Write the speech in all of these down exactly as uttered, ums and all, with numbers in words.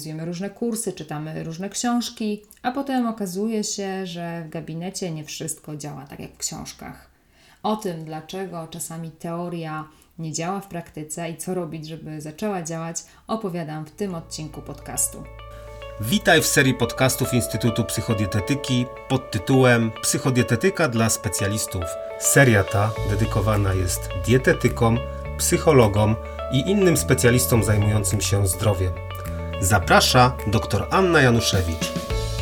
analizujemy różne kursy, czytamy różne książki, a potem okazuje się, że w gabinecie nie wszystko działa tak jak w książkach. O tym, dlaczego czasami teoria nie działa w praktyce i co robić, żeby zaczęła działać, opowiadam w tym odcinku podcastu. Witaj w serii podcastów Instytutu Psychodietetyki pod tytułem Psychodietetyka dla specjalistów. Seria ta dedykowana jest dietetykom, psychologom i innym specjalistom zajmującym się zdrowiem. Zaprasza dr Anna Januszewicz.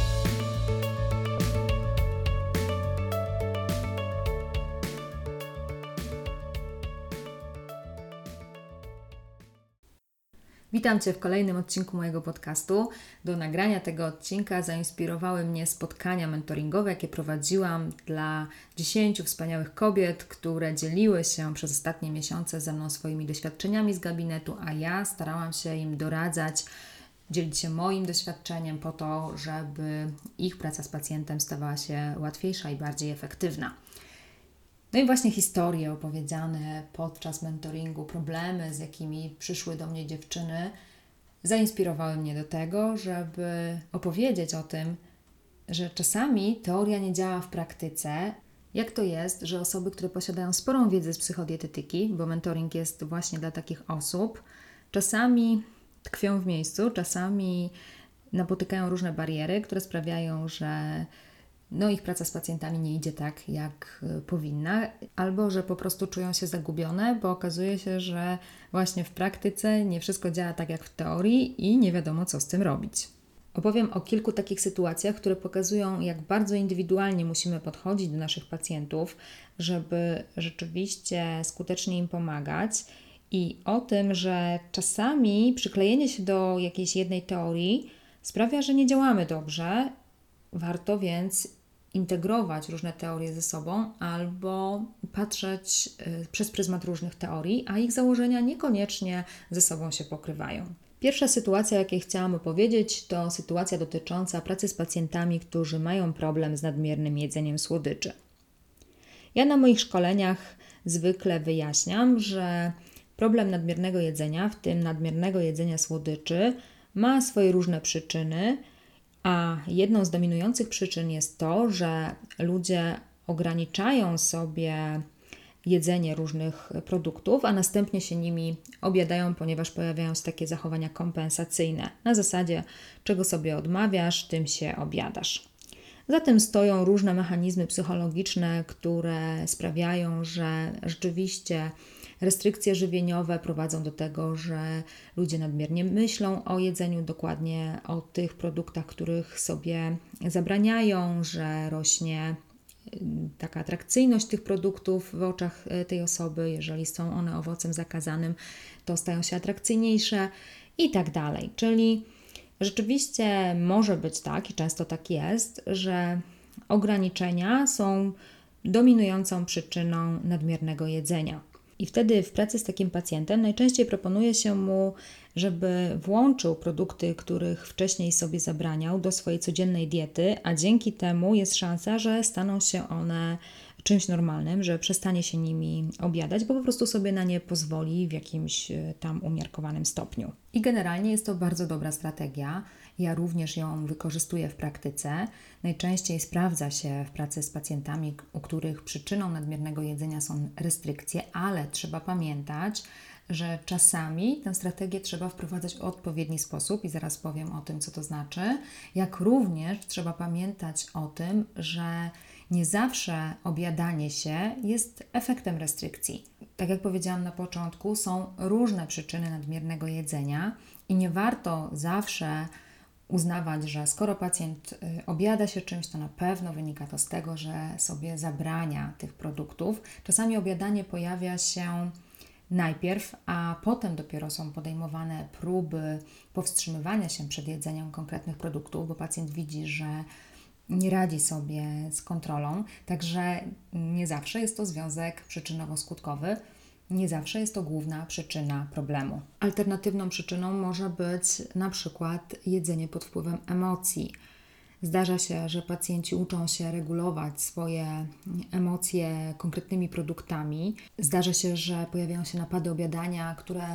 Witam Cię w kolejnym odcinku mojego podcastu. Do nagrania tego odcinka zainspirowały mnie spotkania mentoringowe, jakie prowadziłam dla dziesięciu wspaniałych kobiet, które dzieliły się przez ostatnie miesiące ze mną swoimi doświadczeniami z gabinetu, a ja starałam się im doradzać, dzielić się moim doświadczeniem po to, żeby ich praca z pacjentem stawała się łatwiejsza i bardziej efektywna. No i właśnie historie opowiedziane podczas mentoringu, problemy, z jakimi przyszły do mnie dziewczyny, zainspirowały mnie do tego, żeby opowiedzieć o tym, że czasami teoria nie działa w praktyce. Jak to jest, że osoby, które posiadają sporą wiedzę z psychodietetyki, bo mentoring jest właśnie dla takich osób, czasami tkwią w miejscu, czasami napotykają różne bariery, które sprawiają, że no ich praca z pacjentami nie idzie tak, jak powinna, albo że po prostu czują się zagubione, bo okazuje się, że właśnie w praktyce nie wszystko działa tak jak w teorii i nie wiadomo, co z tym robić. Opowiem o kilku takich sytuacjach, które pokazują, jak bardzo indywidualnie musimy podchodzić do naszych pacjentów, żeby rzeczywiście skutecznie im pomagać, i o tym, że czasami przyklejenie się do jakiejś jednej teorii sprawia, że nie działamy dobrze. Warto więc integrować różne teorie ze sobą albo patrzeć y, przez pryzmat różnych teorii, a ich założenia niekoniecznie ze sobą się pokrywają. Pierwsza sytuacja, o jakiej chciałam opowiedzieć, to sytuacja dotycząca pracy z pacjentami, którzy mają problem z nadmiernym jedzeniem słodyczy. Ja na moich szkoleniach zwykle wyjaśniam, że problem nadmiernego jedzenia, w tym nadmiernego jedzenia słodyczy, ma swoje różne przyczyny, a jedną z dominujących przyczyn jest to, że ludzie ograniczają sobie jedzenie różnych produktów, a następnie się nimi objadają, ponieważ pojawiają się takie zachowania kompensacyjne. Na zasadzie, czego sobie odmawiasz, tym się objadasz. Za tym stoją różne mechanizmy psychologiczne, które sprawiają, że rzeczywiście restrykcje żywieniowe prowadzą do tego, że ludzie nadmiernie myślą o jedzeniu, dokładnie o tych produktach, których sobie zabraniają, że rośnie taka atrakcyjność tych produktów w oczach tej osoby. Jeżeli są one owocem zakazanym, to stają się atrakcyjniejsze i tak dalej. Czyli rzeczywiście może być tak, i często tak jest, że ograniczenia są dominującą przyczyną nadmiernego jedzenia. I wtedy w pracy z takim pacjentem najczęściej proponuje się mu, żeby włączył produkty, których wcześniej sobie zabraniał, do swojej codziennej diety, a dzięki temu jest szansa, że staną się one czymś normalnym, że przestanie się nimi objadać, bo po prostu sobie na nie pozwoli w jakimś tam umiarkowanym stopniu. I generalnie jest to bardzo dobra strategia. Ja również ją wykorzystuję w praktyce. Najczęściej sprawdza się w pracy z pacjentami, u których przyczyną nadmiernego jedzenia są restrykcje, ale trzeba pamiętać, że czasami tę strategię trzeba wprowadzać w odpowiedni sposób i zaraz powiem o tym, co to znaczy. Jak również trzeba pamiętać o tym, że nie zawsze objadanie się jest efektem restrykcji. Tak jak powiedziałam na początku, są różne przyczyny nadmiernego jedzenia i nie warto zawsze uznawać, że skoro pacjent objada się czymś, to na pewno wynika to z tego, że sobie zabrania tych produktów. Czasami objadanie pojawia się najpierw, a potem dopiero są podejmowane próby powstrzymywania się przed jedzeniem konkretnych produktów, bo pacjent widzi, że nie radzi sobie z kontrolą, także nie zawsze jest to związek przyczynowo-skutkowy, nie zawsze jest to główna przyczyna problemu. Alternatywną przyczyną może być na przykład jedzenie pod wpływem emocji. Zdarza się, że pacjenci uczą się regulować swoje emocje konkretnymi produktami. Zdarza się, że pojawiają się napady objadania, które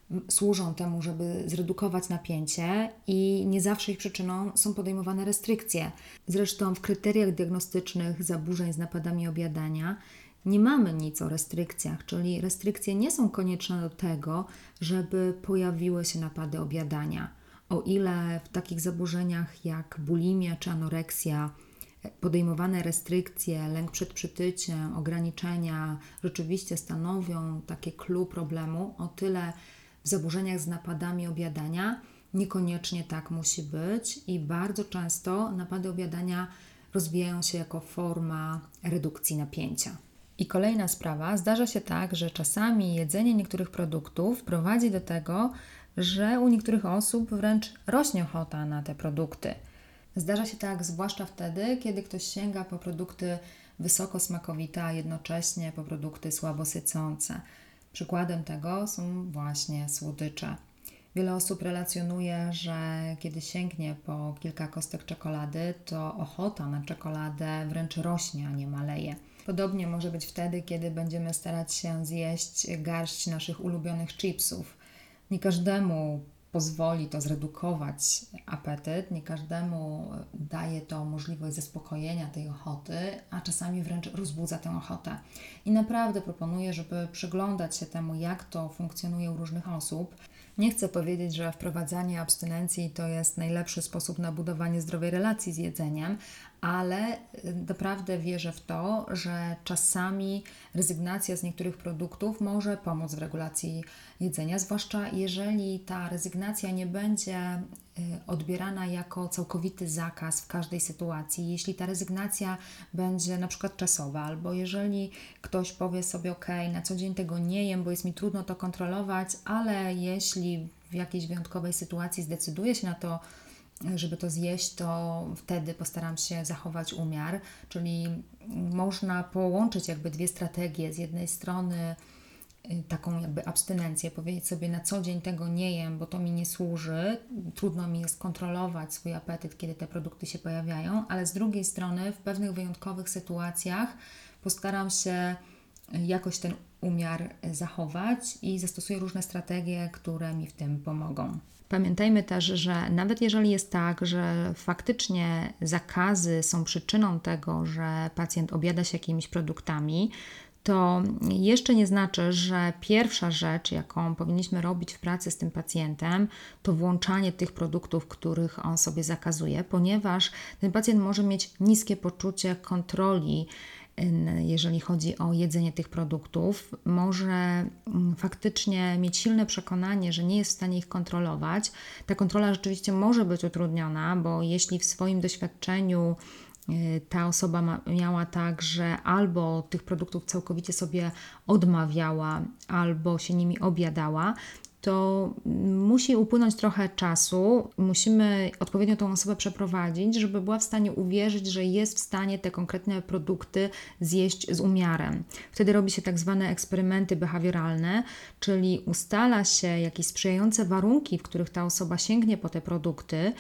służą temu, żeby zredukować napięcie i nie zawsze ich przyczyną są podejmowane restrykcje. Zresztą w kryteriach diagnostycznych zaburzeń z napadami objadania nie mamy nic o restrykcjach, czyli restrykcje nie są konieczne do tego, żeby pojawiły się napady objadania. O ile w takich zaburzeniach jak bulimia czy anoreksja podejmowane restrykcje, lęk przed przytyciem, ograniczenia rzeczywiście stanowią takie clue problemu, o tyle w zaburzeniach z napadami objadania niekoniecznie tak musi być i bardzo często napady objadania rozwijają się jako forma redukcji napięcia. I kolejna sprawa, zdarza się tak, że czasami jedzenie niektórych produktów prowadzi do tego, że u niektórych osób wręcz rośnie ochota na te produkty. Zdarza się tak zwłaszcza wtedy, kiedy ktoś sięga po produkty wysoko smakowite, a jednocześnie po produkty słabo sycące. Przykładem tego są właśnie słodycze. Wiele osób relacjonuje, że kiedy sięgnie po kilka kostek czekolady, to ochota na czekoladę wręcz rośnie, a nie maleje. Podobnie może być wtedy, kiedy będziemy starać się zjeść garść naszych ulubionych chipsów. Nie każdemu pozwoli to zredukować apetyt, nie każdemu daje to możliwość zaspokojenia tej ochoty, a czasami wręcz rozbudza tę ochotę. I naprawdę proponuję, żeby przyglądać się temu, jak to funkcjonuje u różnych osób. Nie chcę powiedzieć, że wprowadzanie abstynencji to jest najlepszy sposób na budowanie zdrowej relacji z jedzeniem, ale naprawdę wierzę w to, że czasami rezygnacja z niektórych produktów może pomóc w regulacji jedzenia, zwłaszcza jeżeli ta rezygnacja nie będzie odbierana jako całkowity zakaz w każdej sytuacji. Jeśli ta rezygnacja będzie na przykład czasowa, albo jeżeli ktoś powie sobie, ok, na co dzień tego nie jem, bo jest mi trudno to kontrolować, ale jeśli w jakiejś wyjątkowej sytuacji zdecyduję się na to, żeby to zjeść, to wtedy postaram się zachować umiar, czyli można połączyć jakby dwie strategie. Z jednej strony taką jakby abstynencję, powiedzieć sobie na co dzień tego nie jem, bo to mi nie służy, trudno mi jest kontrolować swój apetyt, kiedy te produkty się pojawiają, ale z drugiej strony w pewnych wyjątkowych sytuacjach postaram się jakoś ten umiar zachować i zastosuję różne strategie, które mi w tym pomogą. Pamiętajmy też, że nawet jeżeli jest tak, że faktycznie zakazy są przyczyną tego, że pacjent objada się jakimiś produktami, to jeszcze nie znaczy, że pierwsza rzecz, jaką powinniśmy robić w pracy z tym pacjentem, to włączanie tych produktów, których on sobie zakazuje, ponieważ ten pacjent może mieć niskie poczucie kontroli, jeżeli chodzi o jedzenie tych produktów, może faktycznie mieć silne przekonanie, że nie jest w stanie ich kontrolować. Ta kontrola rzeczywiście może być utrudniona, bo jeśli w swoim doświadczeniu ta osoba ma, miała tak, że albo tych produktów całkowicie sobie odmawiała, albo się nimi objadała, to musi upłynąć trochę czasu, musimy odpowiednio tą osobę przeprowadzić, żeby była w stanie uwierzyć, że jest w stanie te konkretne produkty zjeść z umiarem. Wtedy robi się tak zwane eksperymenty behawioralne, czyli ustala się jakieś sprzyjające warunki, w których ta osoba sięgnie po te produkty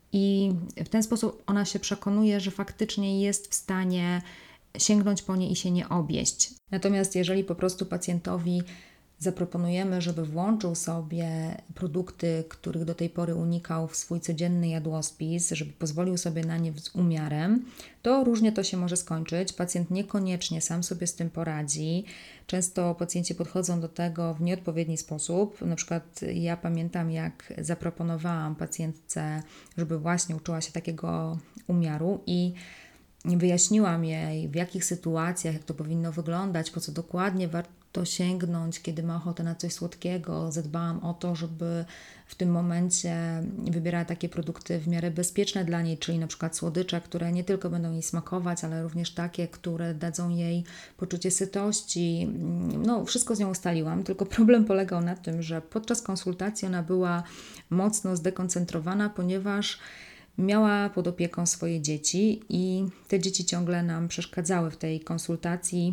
i w ten sposób ona się przekonuje, że faktycznie jest w stanie sięgnąć po nie i się nie objeść. Natomiast jeżeli po prostu pacjentowi zaproponujemy, żeby włączył sobie produkty, których do tej pory unikał w swój codzienny jadłospis, żeby pozwolił sobie na nie z umiarem, to różnie to się może skończyć. Pacjent niekoniecznie sam sobie z tym poradzi. Często pacjenci podchodzą do tego w nieodpowiedni sposób. Na przykład ja pamiętam, jak zaproponowałam pacjentce, żeby właśnie uczyła się takiego umiaru i wyjaśniłam jej, w jakich sytuacjach, jak to powinno wyglądać, po co dokładnie warto sięgnąć, kiedy ma ochotę na coś słodkiego. Zadbałam o to, żeby w tym momencie wybierała takie produkty w miarę bezpieczne dla niej, czyli na przykład słodycze, które nie tylko będą jej smakować, ale również takie, które dadzą jej poczucie sytości. No, wszystko z nią ustaliłam, tylko problem polegał na tym, że podczas konsultacji ona była mocno zdekoncentrowana, ponieważ miała pod opieką swoje dzieci i te dzieci ciągle nam przeszkadzały w tej konsultacji.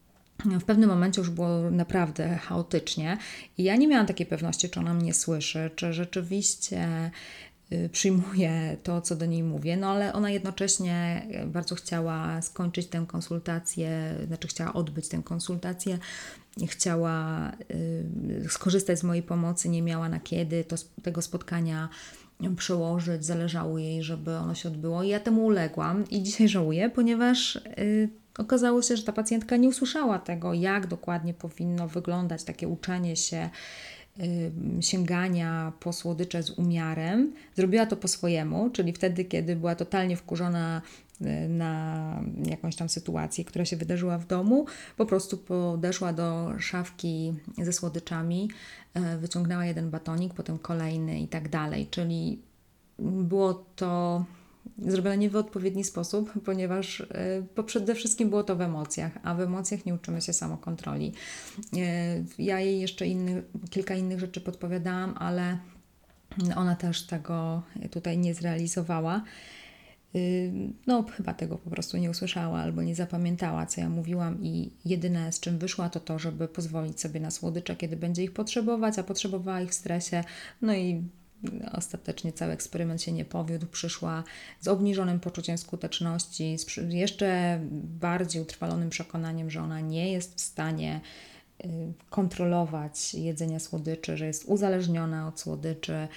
W pewnym momencie już było naprawdę chaotycznie i ja nie miałam takiej pewności, czy ona mnie słyszy, czy rzeczywiście przyjmuje to, co do niej mówię, no ale ona jednocześnie bardzo chciała skończyć tę konsultację, znaczy chciała odbyć tę konsultację chciała skorzystać z mojej pomocy, nie miała na kiedy to, tego spotkania przełożyć, zależało jej, żeby ono się odbyło. I ja temu uległam i dzisiaj żałuję, ponieważ y, okazało się, że ta pacjentka nie usłyszała tego, jak dokładnie powinno wyglądać takie uczenie się, y, sięgania po słodycze z umiarem. Zrobiła to po swojemu, czyli wtedy, kiedy była totalnie wkurzona na jakąś tam sytuację, która się wydarzyła w domu, po prostu podeszła do szafki ze słodyczami, wyciągnęła jeden batonik, potem kolejny i tak dalej, czyli było to zrobione nie w odpowiedni sposób, ponieważ przede wszystkim było to w emocjach, a w emocjach nie uczymy się samokontroli. Ja jej jeszcze inny, kilka innych rzeczy podpowiadałam, ale ona też tego tutaj nie zrealizowała. No, chyba tego po prostu nie usłyszała albo nie zapamiętała, co ja mówiłam, i jedyne, z czym wyszła, to to, żeby pozwolić sobie na słodycze, kiedy będzie ich potrzebować, a potrzebowała ich w stresie. No i ostatecznie cały eksperyment się nie powiódł. Przyszła z obniżonym poczuciem skuteczności, z jeszcze bardziej utrwalonym przekonaniem, że ona nie jest w stanie kontrolować jedzenia słodyczy, że jest uzależniona od słodyczy.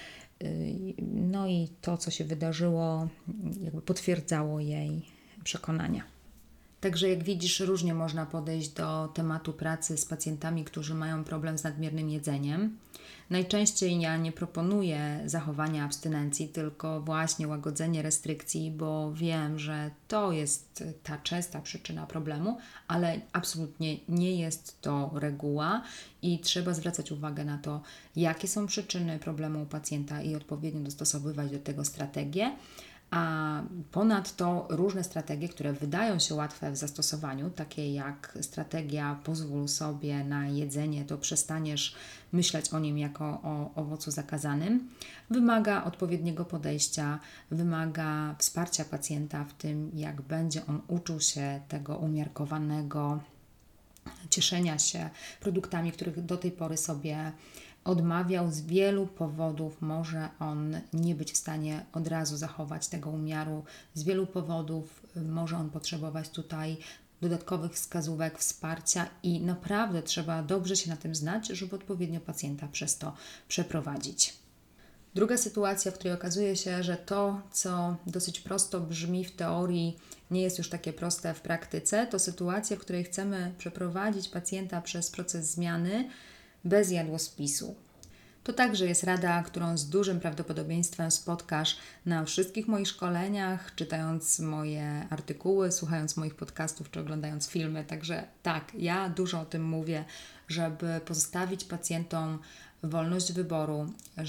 No i to, co się wydarzyło, jakby potwierdzało jej przekonania. Także jak widzisz, różnie można podejść do tematu pracy z pacjentami, którzy mają problem z nadmiernym jedzeniem. Najczęściej ja nie proponuję zachowania abstynencji, tylko właśnie łagodzenie restrykcji, bo wiem, że to jest ta częsta przyczyna problemu, ale absolutnie nie jest to reguła i trzeba zwracać uwagę na to, jakie są przyczyny problemu u pacjenta i odpowiednio dostosowywać do tego strategię. A ponadto różne strategie, które wydają się łatwe w zastosowaniu, takie jak strategia pozwól sobie na jedzenie, to przestaniesz myśleć o nim jako o owocu zakazanym, wymaga odpowiedniego podejścia, wymaga wsparcia pacjenta w tym, jak będzie on uczył się tego umiarkowanego cieszenia się produktami, których do tej pory sobie odmawiał. Z wielu powodów może on nie być w stanie od razu zachować tego umiaru. Z wielu powodów może on potrzebować tutaj dodatkowych wskazówek, wsparcia i naprawdę trzeba dobrze się na tym znać, żeby odpowiednio pacjenta przez to przeprowadzić. Druga sytuacja, w której okazuje się, że to, co dosyć prosto brzmi w teorii, nie jest już takie proste w praktyce, to sytuacja, w której chcemy przeprowadzić pacjenta przez proces zmiany bez jadłospisu. To także jest rada, którą z dużym prawdopodobieństwem spotkasz na wszystkich moich szkoleniach, czytając moje artykuły, słuchając moich podcastów czy oglądając filmy. Także tak, ja dużo o tym mówię, żeby pozostawić pacjentom wolność wyboru,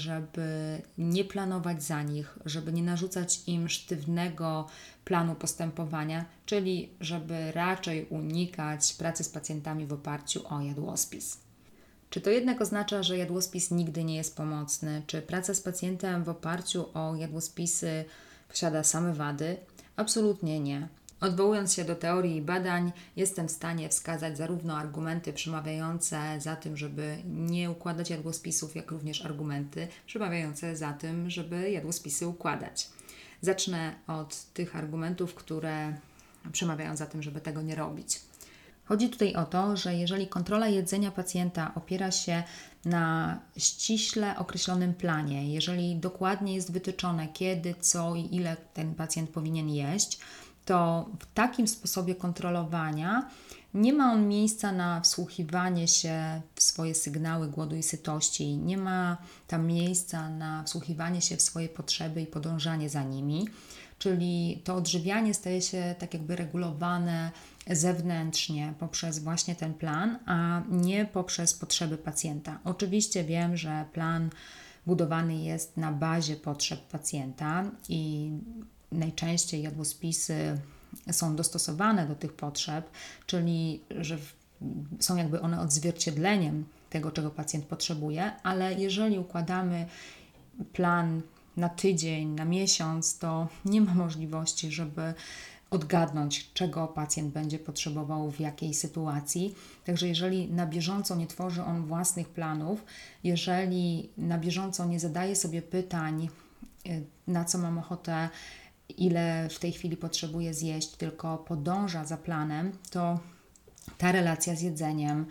żeby nie planować za nich, żeby nie narzucać im sztywnego planu postępowania, czyli żeby raczej unikać pracy z pacjentami w oparciu o jadłospis. Czy to jednak oznacza, że jadłospis nigdy nie jest pomocny? Czy praca z pacjentem w oparciu o jadłospisy posiada same wady? Absolutnie nie. Odwołując się do teorii i badań, jestem w stanie wskazać zarówno argumenty przemawiające za tym, żeby nie układać jadłospisów, jak również argumenty przemawiające za tym, żeby jadłospisy układać. Zacznę od tych argumentów, które przemawiają za tym, żeby tego nie robić. Chodzi tutaj o to, że jeżeli kontrola jedzenia pacjenta opiera się na ściśle określonym planie, jeżeli dokładnie jest wytyczone kiedy, co i ile ten pacjent powinien jeść, to w takim sposobie kontrolowania nie ma on miejsca na wsłuchiwanie się w swoje sygnały głodu i sytości, nie ma tam miejsca na wsłuchiwanie się w swoje potrzeby i podążanie za nimi, czyli to odżywianie staje się tak jakby regulowane zewnętrznie poprzez właśnie ten plan, a nie poprzez potrzeby pacjenta. Oczywiście wiem, że plan budowany jest na bazie potrzeb pacjenta i najczęściej jadłospisy są dostosowane do tych potrzeb, czyli że są jakby one odzwierciedleniem tego, czego pacjent potrzebuje, ale jeżeli układamy plan na tydzień, na miesiąc, to nie ma możliwości, żeby odgadnąć, czego pacjent będzie potrzebował w jakiej sytuacji. Także jeżeli na bieżąco nie tworzy on własnych planów, jeżeli na bieżąco nie zadaje sobie pytań, na co mam ochotę, ile w tej chwili potrzebuje zjeść, tylko podąża za planem, to ta relacja z jedzeniem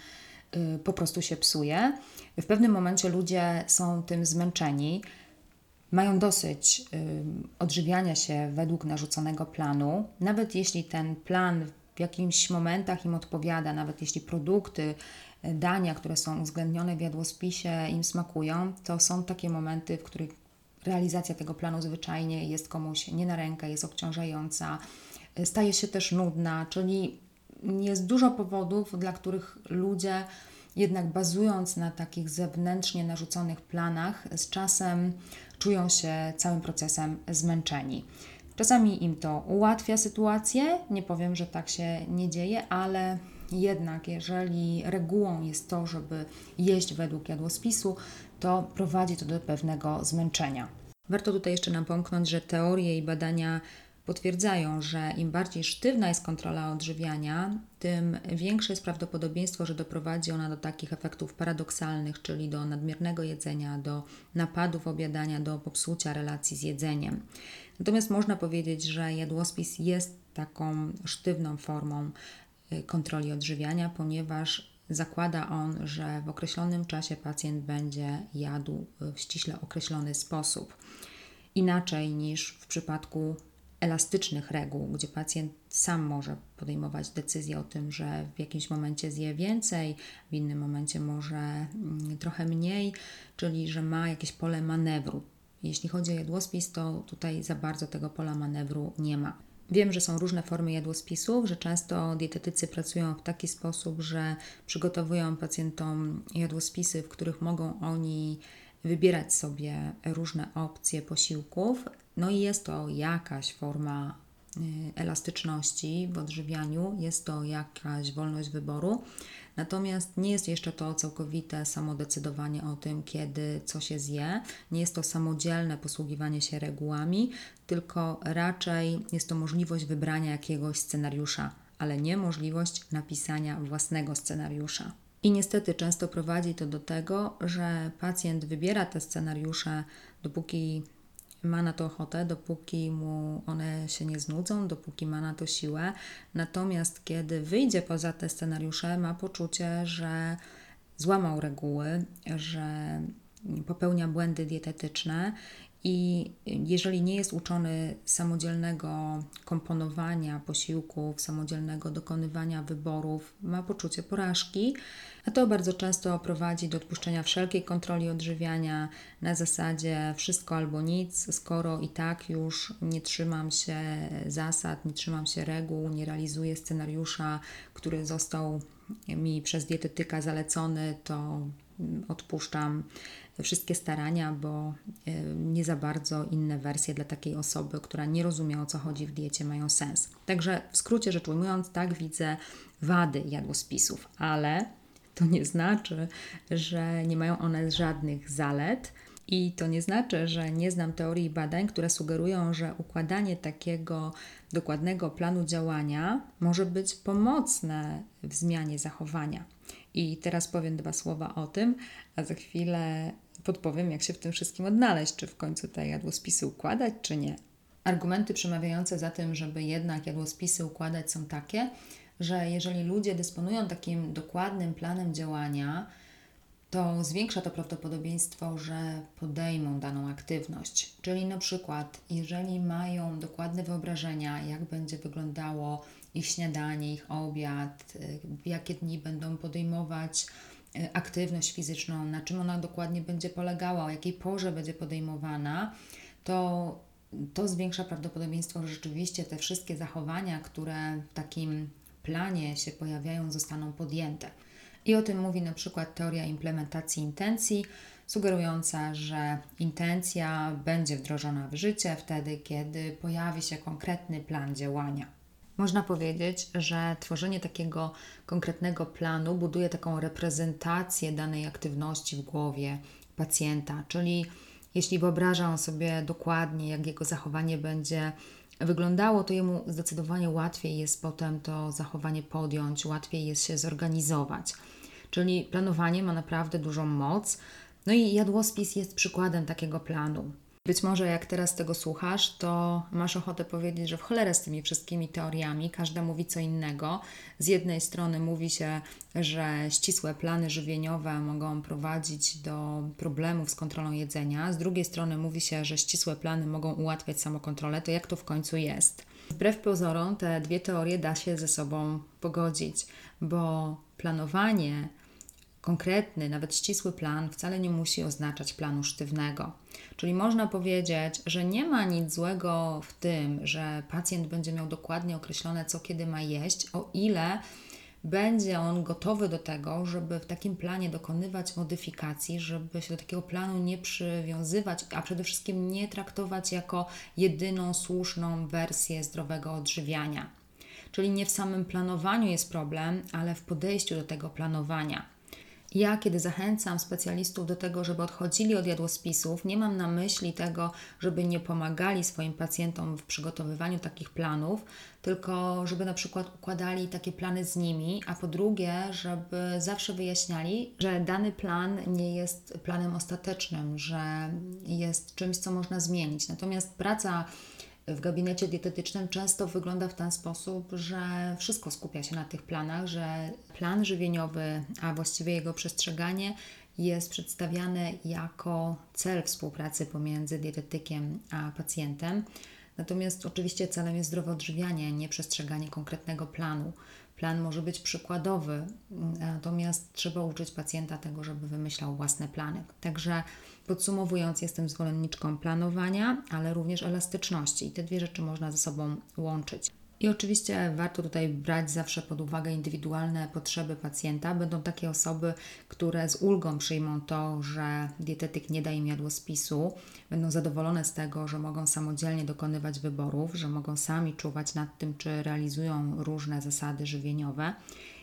y, po prostu się psuje. W pewnym momencie ludzie są tym zmęczeni, mają dosyć y, odżywiania się według narzuconego planu. Nawet jeśli ten plan w jakimś momentach im odpowiada, nawet jeśli produkty, y, dania, które są uwzględnione w jadłospisie im smakują, to są takie momenty, w których realizacja tego planu zwyczajnie jest komuś nie na rękę, jest obciążająca, y, staje się też nudna, czyli jest dużo powodów, dla których ludzie jednak bazując na takich zewnętrznie narzuconych planach, z czasem czują się całym procesem zmęczeni. Czasami im to ułatwia sytuację, nie powiem, że tak się nie dzieje, ale jednak jeżeli regułą jest to, żeby jeść według jadłospisu, to prowadzi to do pewnego zmęczenia. Warto tutaj jeszcze napomknąć, że teorie i badania potwierdzają, że im bardziej sztywna jest kontrola odżywiania, tym większe jest prawdopodobieństwo, że doprowadzi ona do takich efektów paradoksalnych, czyli do nadmiernego jedzenia, do napadów objadania, do popsucia relacji z jedzeniem. Natomiast można powiedzieć, że jadłospis jest taką sztywną formą kontroli odżywiania, ponieważ zakłada on, że w określonym czasie pacjent będzie jadł w ściśle określony sposób. Inaczej niż w przypadku elastycznych reguł, gdzie pacjent sam może podejmować decyzję o tym, że w jakimś momencie zje więcej, w innym momencie może trochę mniej, czyli że ma jakieś pole manewru. Jeśli chodzi o jadłospis, to tutaj za bardzo tego pola manewru nie ma. Wiem, że są różne formy jadłospisów, że często dietetycy pracują w taki sposób, że przygotowują pacjentom jadłospisy, w których mogą oni wybierać sobie różne opcje posiłków. No i jest to jakaś forma elastyczności w odżywianiu, jest to jakaś wolność wyboru. Natomiast nie jest jeszcze to całkowite samodecydowanie o tym, kiedy co się zje. Nie jest to samodzielne posługiwanie się regułami, tylko raczej jest to możliwość wybrania jakiegoś scenariusza, ale nie możliwość napisania własnego scenariusza. I niestety często prowadzi to do tego, że pacjent wybiera te scenariusze, dopóki ma na to ochotę, dopóki mu one się nie znudzą, dopóki ma na to siłę. Natomiast kiedy wyjdzie poza te scenariusze, ma poczucie, że złamał reguły, że popełnia błędy dietetyczne i jeżeli nie jest uczony samodzielnego komponowania posiłków, samodzielnego dokonywania wyborów, ma poczucie porażki, a to bardzo często prowadzi do odpuszczenia wszelkiej kontroli odżywiania na zasadzie wszystko albo nic, skoro i tak już nie trzymam się zasad, nie trzymam się reguł, nie realizuję scenariusza, który został mi przez dietetyka zalecony, to odpuszczam wszystkie starania, bo nie za bardzo inne wersje dla takiej osoby, która nie rozumie, o co chodzi w diecie, mają sens. Także w skrócie rzecz ujmując, tak widzę wady jadłospisów, ale to nie znaczy, że nie mają one żadnych zalet i to nie znaczy, że nie znam teorii i badań, które sugerują, że układanie takiego dokładnego planu działania może być pomocne w zmianie zachowania. I teraz powiem dwa słowa o tym, a za chwilę podpowiem, jak się w tym wszystkim odnaleźć, czy w końcu te jadłospisy układać, czy nie. Argumenty przemawiające za tym, żeby jednak jadłospisy układać, są takie, że jeżeli ludzie dysponują takim dokładnym planem działania, to zwiększa to prawdopodobieństwo, że podejmą daną aktywność. Czyli na przykład, jeżeli mają dokładne wyobrażenia, jak będzie wyglądało ich śniadanie, ich obiad, w jakie dni będą podejmować aktywność fizyczną, na czym ona dokładnie będzie polegała, o jakiej porze będzie podejmowana, to to zwiększa prawdopodobieństwo, że rzeczywiście te wszystkie zachowania, które w takim planie się pojawiają, zostaną podjęte. I o tym mówi na przykład teoria implementacji intencji, sugerująca, że intencja będzie wdrożona w życie wtedy, kiedy pojawi się konkretny plan działania. Można powiedzieć, że tworzenie takiego konkretnego planu buduje taką reprezentację danej aktywności w głowie pacjenta, czyli jeśli wyobraża on sobie dokładnie, jak jego zachowanie będzie wyglądało, to jemu zdecydowanie łatwiej jest potem to zachowanie podjąć, łatwiej jest się zorganizować. Czyli planowanie ma naprawdę dużą moc. No i jadłospis jest przykładem takiego planu. Być może jak teraz tego słuchasz, to masz ochotę powiedzieć, że w cholerę z tymi wszystkimi teoriami, każda mówi co innego. Z jednej strony mówi się, że ścisłe plany żywieniowe mogą prowadzić do problemów z kontrolą jedzenia, z drugiej strony mówi się, że ścisłe plany mogą ułatwiać samokontrolę, to jak to w końcu jest? Wbrew pozorom te dwie teorie da się ze sobą pogodzić, bo planowanie, konkretny, nawet ścisły plan wcale nie musi oznaczać planu sztywnego. Czyli można powiedzieć, że nie ma nic złego w tym, że pacjent będzie miał dokładnie określone, co kiedy ma jeść, o ile będzie on gotowy do tego, żeby w takim planie dokonywać modyfikacji, żeby się do takiego planu nie przywiązywać, a przede wszystkim nie traktować jako jedyną słuszną wersję zdrowego odżywiania. Czyli nie w samym planowaniu jest problem, ale w podejściu do tego planowania. Ja, kiedy zachęcam specjalistów do tego, żeby odchodzili od jadłospisów, nie mam na myśli tego, żeby nie pomagali swoim pacjentom w przygotowywaniu takich planów, tylko żeby na przykład układali takie plany z nimi, a po drugie, żeby zawsze wyjaśniali, że dany plan nie jest planem ostatecznym, że jest czymś, co można zmienić. Natomiast praca w gabinecie dietetycznym często wygląda w ten sposób, że wszystko skupia się na tych planach, że plan żywieniowy, a właściwie jego przestrzeganie jest przedstawiane jako cel współpracy pomiędzy dietetykiem a pacjentem. Natomiast oczywiście celem jest zdrowe odżywianie, nie przestrzeganie konkretnego planu. Plan może być przykładowy, natomiast trzeba uczyć pacjenta tego, żeby wymyślał własne plany. Także podsumowując, jestem zwolenniczką planowania, ale również elastyczności i te dwie rzeczy można ze sobą łączyć. I oczywiście warto tutaj brać zawsze pod uwagę indywidualne potrzeby pacjenta. Będą takie osoby, które z ulgą przyjmą to, że dietetyk nie da im jadłospisu, będą zadowolone z tego, że mogą samodzielnie dokonywać wyborów, że mogą sami czuwać nad tym, czy realizują różne zasady żywieniowe.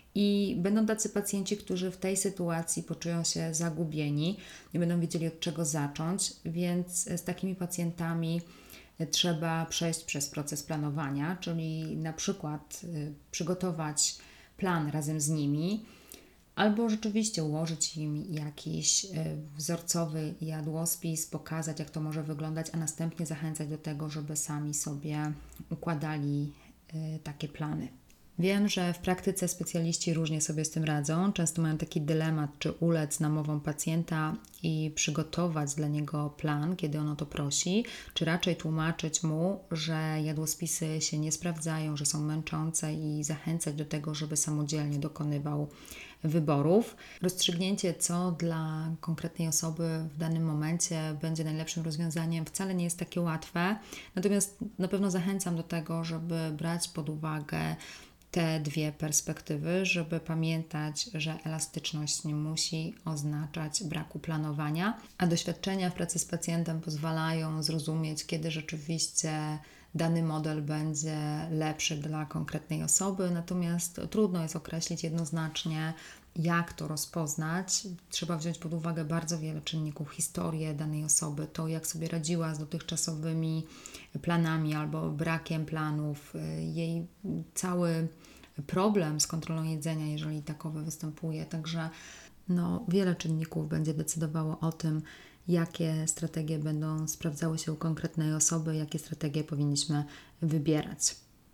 I będą tacy pacjenci, którzy w tej sytuacji poczują się zagubieni, nie będą wiedzieli, od czego zacząć, więc z takimi pacjentami trzeba przejść przez proces planowania, czyli na przykład y, przygotować plan razem z nimi, albo rzeczywiście ułożyć im jakiś y, wzorcowy jadłospis, pokazać, jak to może wyglądać, a następnie zachęcać do tego, żeby sami sobie układali y, takie plany. Wiem, że w praktyce specjaliści różnie sobie z tym radzą. Często mają taki dylemat, czy ulec namowom pacjenta i przygotować dla niego plan, kiedy on o to prosi, czy raczej tłumaczyć mu, że jadłospisy się nie sprawdzają, że są męczące i zachęcać do tego, żeby samodzielnie dokonywał wyborów. Rozstrzygnięcie, co dla konkretnej osoby w danym momencie będzie najlepszym rozwiązaniem, wcale nie jest takie łatwe. Natomiast na pewno zachęcam do tego, żeby brać pod uwagę te dwie perspektywy, żeby pamiętać, że elastyczność nie musi oznaczać braku planowania, a doświadczenia w pracy z pacjentem pozwalają zrozumieć, kiedy rzeczywiście dany model będzie lepszy dla konkretnej osoby, natomiast trudno jest określić jednoznacznie, jak to rozpoznać. Trzeba wziąć pod uwagę bardzo wiele czynników, historię danej osoby, to jak sobie radziła z dotychczasowymi planami albo brakiem planów, jej cały problem z kontrolą jedzenia, jeżeli takowy występuje. Także no, wiele czynników będzie decydowało o tym, jakie strategie będą sprawdzały się u konkretnej osoby, jakie strategie powinniśmy wybierać.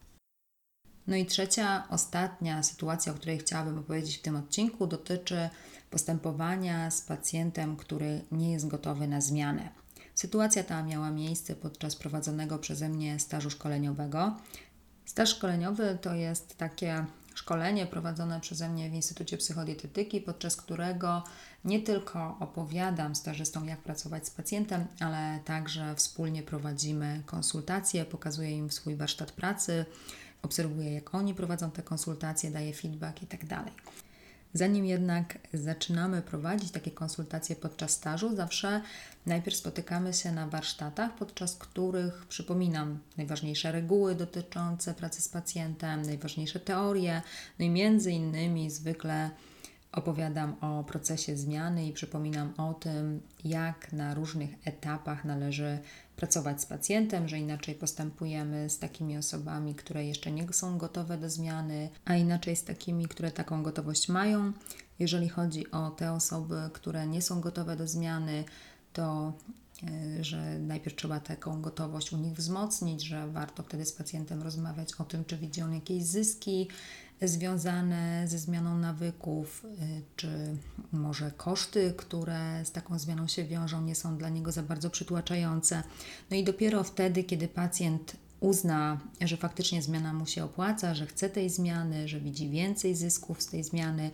No i trzecia, ostatnia sytuacja, o której chciałabym opowiedzieć w tym odcinku, dotyczy postępowania z pacjentem, który nie jest gotowy na zmianę. Sytuacja ta miała miejsce podczas prowadzonego przeze mnie stażu szkoleniowego. Staż szkoleniowy to jest takie szkolenie prowadzone przeze mnie w Instytucie Psychodietetyki, podczas którego nie tylko opowiadam stażystom, jak pracować z pacjentem, ale także wspólnie prowadzimy konsultacje, pokazuję im swój warsztat pracy, obserwuję, jak oni prowadzą te konsultacje, daję feedback i tak dalej. Zanim jednak zaczynamy prowadzić takie konsultacje podczas stażu, zawsze najpierw spotykamy się na warsztatach, podczas których przypominam najważniejsze reguły dotyczące pracy z pacjentem, najważniejsze teorie, no i między innymi zwykle opowiadam o procesie zmiany i przypominam o tym, jak na różnych etapach należy pracować z pacjentem, że inaczej postępujemy z takimi osobami, które jeszcze nie są gotowe do zmiany, a inaczej z takimi, które taką gotowość mają. Jeżeli chodzi o te osoby, które nie są gotowe do zmiany, to że najpierw trzeba taką gotowość u nich wzmocnić, że warto wtedy z pacjentem rozmawiać o tym, czy widzi on jakieś zyski związane ze zmianą nawyków, czy może koszty, które z taką zmianą się wiążą, nie są dla niego za bardzo przytłaczające. No i dopiero wtedy, kiedy pacjent uzna, że faktycznie zmiana mu się opłaca, że chce tej zmiany, że widzi więcej zysków z tej zmiany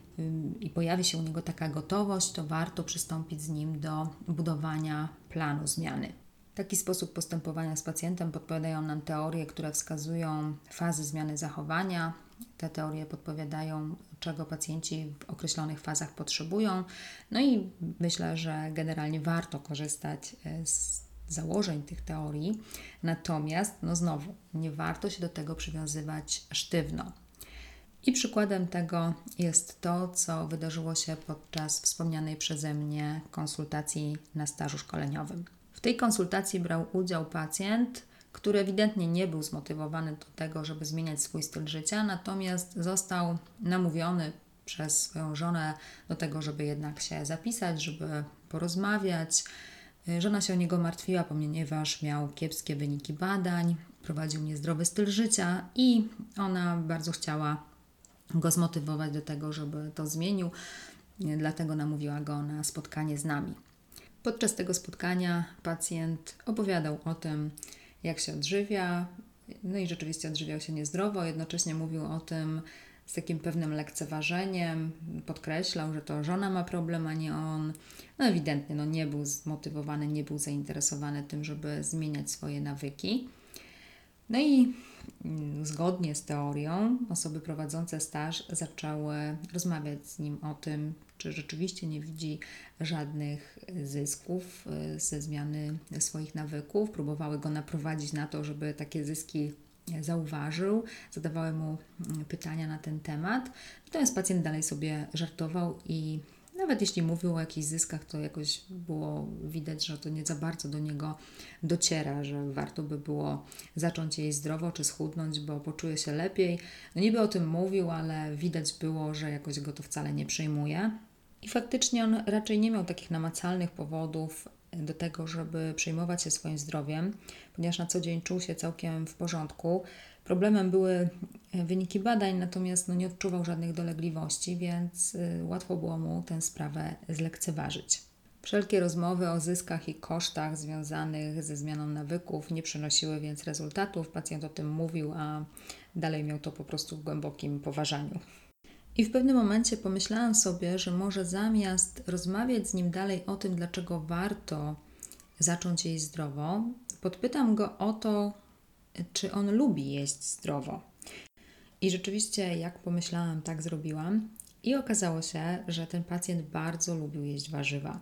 i pojawi się u niego taka gotowość, to warto przystąpić z nim do budowania planu zmiany. Taki sposób postępowania z pacjentem podpowiadają nam teorie, które wskazują fazy zmiany zachowania. Te teorie podpowiadają, czego pacjenci w określonych fazach potrzebują. No i myślę, że generalnie warto korzystać z założeń tych teorii. Natomiast, no znowu, nie warto się do tego przywiązywać sztywno. I przykładem tego jest to, co wydarzyło się podczas wspomnianej przeze mnie konsultacji na stażu szkoleniowym. W tej konsultacji brał udział pacjent, który ewidentnie nie był zmotywowany do tego, żeby zmieniać swój styl życia, natomiast został namówiony przez swoją żonę do tego, żeby jednak się zapisać, żeby porozmawiać. Żona się o niego martwiła, ponieważ miał kiepskie wyniki badań, prowadził niezdrowy styl życia i ona bardzo chciała go zmotywować do tego, żeby to zmienił, dlatego namówiła go na spotkanie z nami. Podczas tego spotkania pacjent opowiadał o tym, jak się odżywia, no i rzeczywiście odżywiał się niezdrowo, jednocześnie mówił o tym z takim pewnym lekceważeniem, podkreślał, że to żona ma problem, a nie on. No ewidentnie no nie był zmotywowany, nie był zainteresowany tym, żeby zmieniać swoje nawyki. No i zgodnie z teorią osoby prowadzące staż zaczęły rozmawiać z nim o tym, czy rzeczywiście nie widzi żadnych zysków ze zmiany swoich nawyków. Próbowały go naprowadzić na to, żeby takie zyski zauważył, zadawały mu pytania na ten temat. Natomiast pacjent dalej sobie żartował i nawet jeśli mówił o jakichś zyskach, to jakoś było widać, że to nie za bardzo do niego dociera, że warto by było zacząć jeść zdrowo czy schudnąć, bo poczuje się lepiej. No niby o tym mówił, ale widać było, że jakoś go to wcale nie przejmuje. I faktycznie on raczej nie miał takich namacalnych powodów do tego, żeby przejmować się swoim zdrowiem, ponieważ na co dzień czuł się całkiem w porządku. Problemem były wyniki badań, natomiast no nie odczuwał żadnych dolegliwości, więc łatwo było mu tę sprawę zlekceważyć. Wszelkie rozmowy o zyskach i kosztach związanych ze zmianą nawyków nie przynosiły więc rezultatów. Pacjent o tym mówił, a dalej miał to po prostu w głębokim poważaniu. I w pewnym momencie pomyślałam sobie, że może zamiast rozmawiać z nim dalej o tym, dlaczego warto zacząć jeść zdrowo, podpytam go o to, czy on lubi jeść zdrowo. I rzeczywiście, jak pomyślałam, tak zrobiłam. I okazało się, że ten pacjent bardzo lubił jeść warzywa.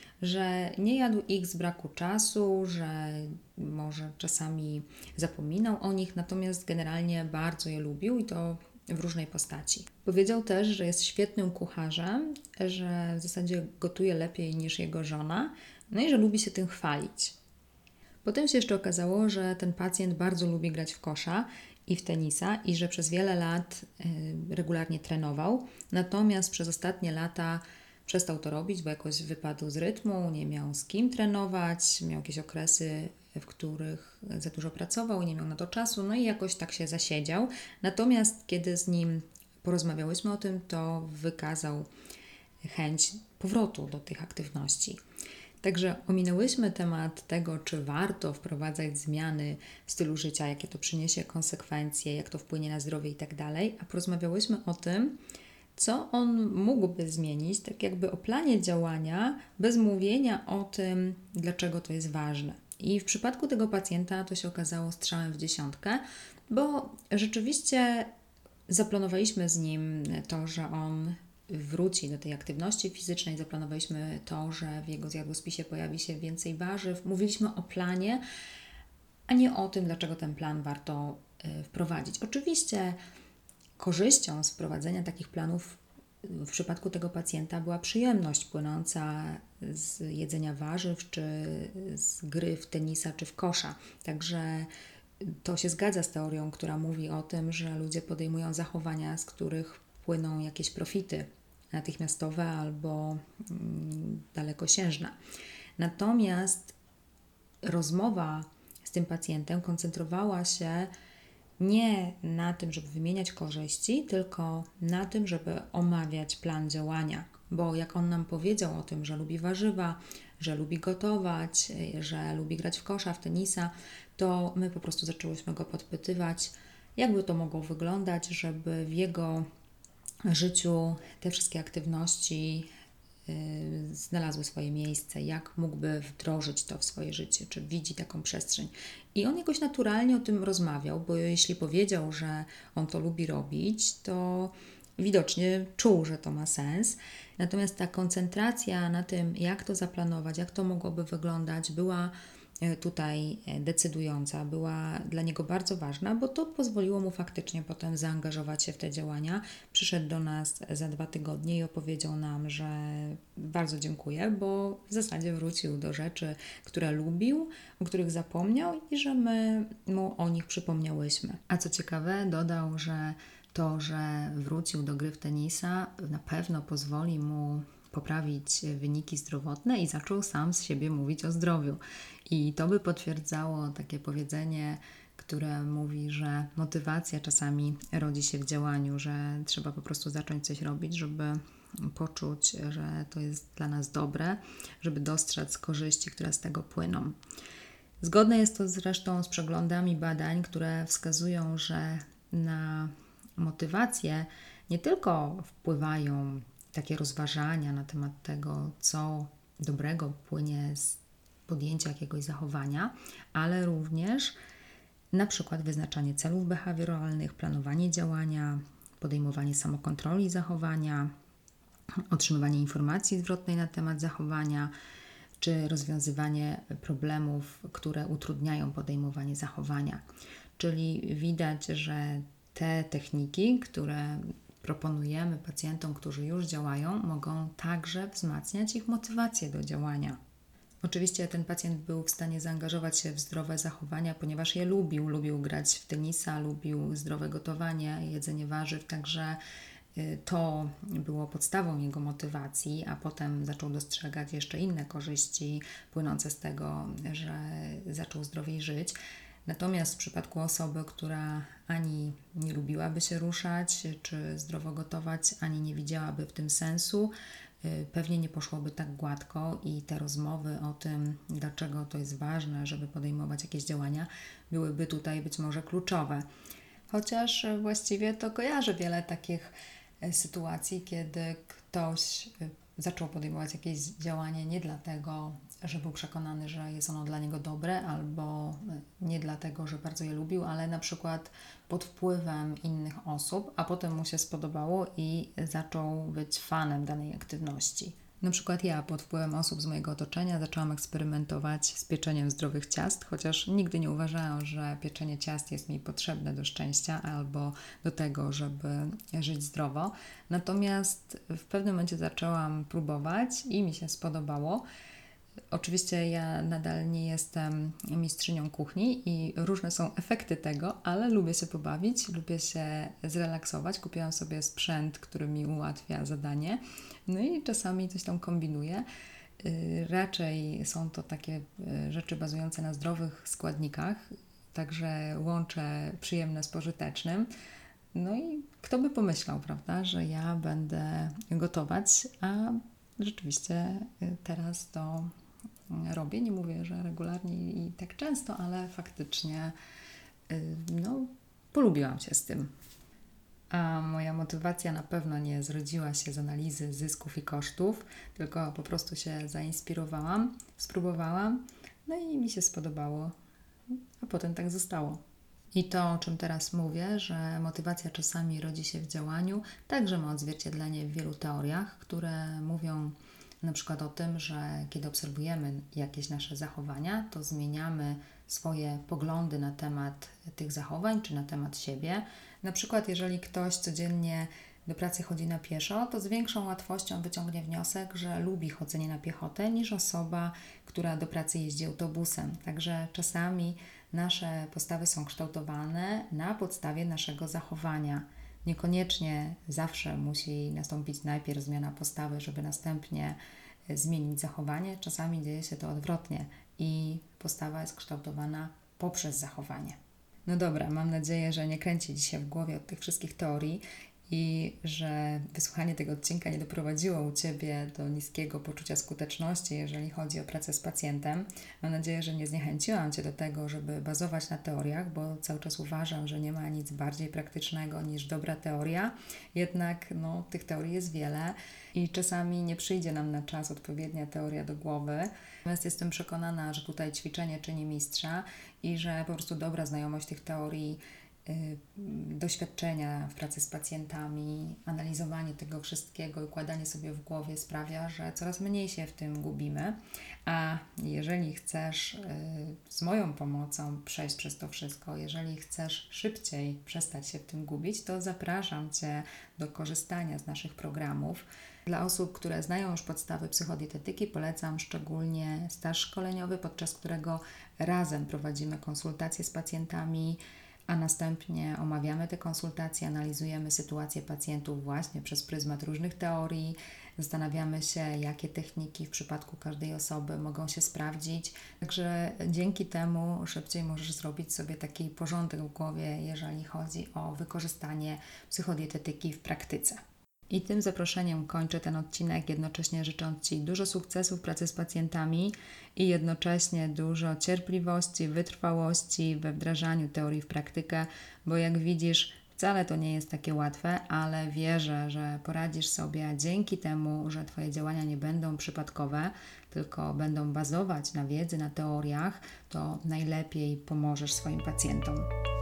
Że nie jadł ich z braku czasu, że może czasami zapominał o nich, natomiast generalnie bardzo je lubił i to w różnej postaci. Powiedział też, że jest świetnym kucharzem, że w zasadzie gotuje lepiej niż jego żona, no i że lubi się tym chwalić. Potem się jeszcze okazało, że ten pacjent bardzo lubi grać w kosza i w tenisa i że przez wiele lat y, regularnie trenował, natomiast przez ostatnie lata przestał to robić, bo jakoś wypadł z rytmu, nie miał z kim trenować, miał jakieś okresy, w których za dużo pracował, nie miał na to czasu, no i jakoś tak się zasiedział. Natomiast kiedy z nim porozmawiałyśmy o tym, to wykazał chęć powrotu do tych aktywności. Także ominęłyśmy temat tego, czy warto wprowadzać zmiany w stylu życia, jakie to przyniesie konsekwencje, jak to wpłynie na zdrowie i tak dalej, a porozmawiałyśmy o tym, co on mógłby zmienić, tak jakby o planie działania, bez mówienia o tym, dlaczego to jest ważne. I w przypadku tego pacjenta to się okazało strzałem w dziesiątkę, bo rzeczywiście zaplanowaliśmy z nim to, że on wróci do tej aktywności fizycznej, zaplanowaliśmy to, że w jego zjadłospisie pojawi się więcej warzyw. Mówiliśmy o planie, a nie o tym, dlaczego ten plan warto wprowadzić. Oczywiście korzyścią z wprowadzenia takich planów w przypadku tego pacjenta była przyjemność płynąca z jedzenia warzyw, czy z gry w tenisa, czy w kosza. Także to się zgadza z teorią, która mówi o tym, że ludzie podejmują zachowania, z których płyną jakieś profity natychmiastowe albo dalekosiężne. Natomiast rozmowa z tym pacjentem koncentrowała się nie na tym, żeby wymieniać korzyści, tylko na tym, żeby omawiać plan działania. Bo jak on nam powiedział o tym, że lubi warzywa, że lubi gotować, że lubi grać w kosza, w tenisa, to my po prostu zaczęłyśmy go podpytywać, jakby to mogło wyglądać, żeby w jego życiu te wszystkie aktywności yy, znalazły swoje miejsce, jak mógłby wdrożyć to w swoje życie, czy widzi taką przestrzeń. I on jakoś naturalnie o tym rozmawiał, bo jeśli powiedział, że on to lubi robić, to widocznie czuł, że to ma sens. Natomiast ta koncentracja na tym, jak to zaplanować, jak to mogłoby wyglądać, była tutaj decydująca, była dla niego bardzo ważna, bo to pozwoliło mu faktycznie potem zaangażować się w te działania. Przyszedł do nas za dwa tygodnie i opowiedział nam, że bardzo dziękuję, bo w zasadzie wrócił do rzeczy, które lubił, o których zapomniał i że my mu o nich przypomniałyśmy. A co ciekawe, dodał, że to, że wrócił do gry w tenisa, na pewno pozwoli mu poprawić wyniki zdrowotne i zaczął sam z siebie mówić o zdrowiu. I to by potwierdzało takie powiedzenie, które mówi, że motywacja czasami rodzi się w działaniu, że trzeba po prostu zacząć coś robić, żeby poczuć, że to jest dla nas dobre, żeby dostrzec korzyści, które z tego płyną. Zgodne jest to zresztą z przeglądami badań, które wskazują, że na motywację nie tylko wpływają takie rozważania na temat tego, co dobrego płynie z podjęcia jakiegoś zachowania, ale również na przykład wyznaczanie celów behawioralnych, planowanie działania, podejmowanie samokontroli zachowania, otrzymywanie informacji zwrotnej na temat zachowania, czy rozwiązywanie problemów, które utrudniają podejmowanie zachowania. Czyli widać, że te techniki, które proponujemy pacjentom, którzy już działają, mogą także wzmacniać ich motywację do działania. Oczywiście ten pacjent był w stanie zaangażować się w zdrowe zachowania, ponieważ je lubił. Lubił grać w tenisa, lubił zdrowe gotowanie, jedzenie warzyw, także to było podstawą jego motywacji, a potem zaczął dostrzegać jeszcze inne korzyści płynące z tego, że zaczął zdrowiej żyć. Natomiast w przypadku osoby, która ani nie lubiłaby się ruszać, czy zdrowo gotować, ani nie widziałaby w tym sensu, pewnie nie poszłoby tak gładko i te rozmowy o tym, dlaczego to jest ważne, żeby podejmować jakieś działania, byłyby tutaj być może kluczowe. Chociaż właściwie to kojarzę wiele takich sytuacji, kiedy ktoś zaczął podejmować jakieś działanie nie dlatego, że był przekonany, że jest ono dla niego dobre, albo nie dlatego, że bardzo je lubił, ale na przykład pod wpływem innych osób, a potem mu się spodobało i zaczął być fanem danej aktywności. Na przykład ja pod wpływem osób z mojego otoczenia zaczęłam eksperymentować z pieczeniem zdrowych ciast, chociaż nigdy nie uważałam, że pieczenie ciast jest mi potrzebne do szczęścia albo do tego, żeby żyć zdrowo. Natomiast w pewnym momencie zaczęłam próbować i mi się spodobało. Oczywiście ja nadal nie jestem mistrzynią kuchni i różne są efekty tego, ale lubię się pobawić, lubię się zrelaksować. Kupiłam sobie sprzęt, który mi ułatwia zadanie, no i czasami coś tam kombinuję. Raczej są to takie rzeczy bazujące na zdrowych składnikach, także łączę przyjemne z pożytecznym. No i kto by pomyślał, prawda, że ja będę gotować, a rzeczywiście teraz to robię. Nie mówię, że regularnie i tak często, ale faktycznie no, polubiłam się z tym. A moja motywacja na pewno nie zrodziła się z analizy zysków i kosztów, tylko po prostu się zainspirowałam, spróbowałam, no i mi się spodobało, a potem tak zostało. I to, o czym teraz mówię, że motywacja czasami rodzi się w działaniu, także ma odzwierciedlenie w wielu teoriach, które mówią na przykład o tym, że kiedy obserwujemy jakieś nasze zachowania, to zmieniamy swoje poglądy na temat tych zachowań czy na temat siebie. Na przykład jeżeli ktoś codziennie do pracy chodzi na pieszo, to z większą łatwością wyciągnie wniosek, że lubi chodzenie na piechotę niż osoba, która do pracy jeździ autobusem. Także czasami nasze postawy są kształtowane na podstawie naszego zachowania. Niekoniecznie zawsze musi nastąpić najpierw zmiana postawy, żeby następnie zmienić zachowanie, czasami dzieje się to odwrotnie i postawa jest kształtowana poprzez zachowanie. No dobra, mam nadzieję, że nie kręci Ci się w głowie od tych wszystkich teorii i że wysłuchanie tego odcinka nie doprowadziło u Ciebie do niskiego poczucia skuteczności, jeżeli chodzi o pracę z pacjentem. Mam nadzieję, że nie zniechęciłam Cię do tego, żeby bazować na teoriach, bo cały czas uważam, że nie ma nic bardziej praktycznego niż dobra teoria. Jednak no, tych teorii jest wiele i czasami nie przyjdzie nam na czas odpowiednia teoria do głowy. Natomiast jestem przekonana, że tutaj ćwiczenie czyni mistrza i że po prostu dobra znajomość tych teorii, doświadczenia w pracy z pacjentami, analizowanie tego wszystkiego i układanie sobie w głowie sprawia, że coraz mniej się w tym gubimy. A jeżeli chcesz z moją pomocą przejść przez to wszystko, jeżeli chcesz szybciej przestać się w tym gubić, to zapraszam Cię do korzystania z naszych programów. Dla osób, które znają już podstawy psychodietetyki, polecam szczególnie staż szkoleniowy, podczas którego razem prowadzimy konsultacje z pacjentami, a następnie omawiamy te konsultacje, analizujemy sytuację pacjentów właśnie przez pryzmat różnych teorii, zastanawiamy się, jakie techniki w przypadku każdej osoby mogą się sprawdzić. Także dzięki temu szybciej możesz zrobić sobie taki porządek w głowie, jeżeli chodzi o wykorzystanie psychodietetyki w praktyce. I tym zaproszeniem kończę ten odcinek, jednocześnie życząc Ci dużo sukcesów w pracy z pacjentami i jednocześnie dużo cierpliwości, wytrwałości we wdrażaniu teorii w praktykę, bo jak widzisz, wcale to nie jest takie łatwe, ale wierzę, że poradzisz sobie dzięki temu, że Twoje działania nie będą przypadkowe, tylko będą bazować na wiedzy, na teoriach, to najlepiej pomożesz swoim pacjentom.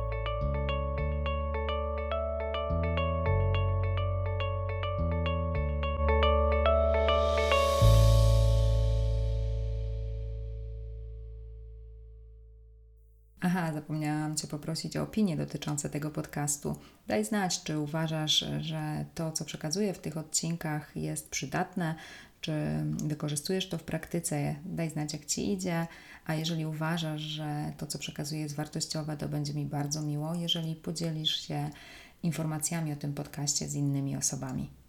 Aha, zapomniałam Cię poprosić o opinię dotyczące tego podcastu. Daj znać, czy uważasz, że to, co przekazuję w tych odcinkach, jest przydatne, czy wykorzystujesz to w praktyce. Daj znać, jak Ci idzie, a jeżeli uważasz, że to, co przekazuję, jest wartościowe, to będzie mi bardzo miło, jeżeli podzielisz się informacjami o tym podcaście z innymi osobami.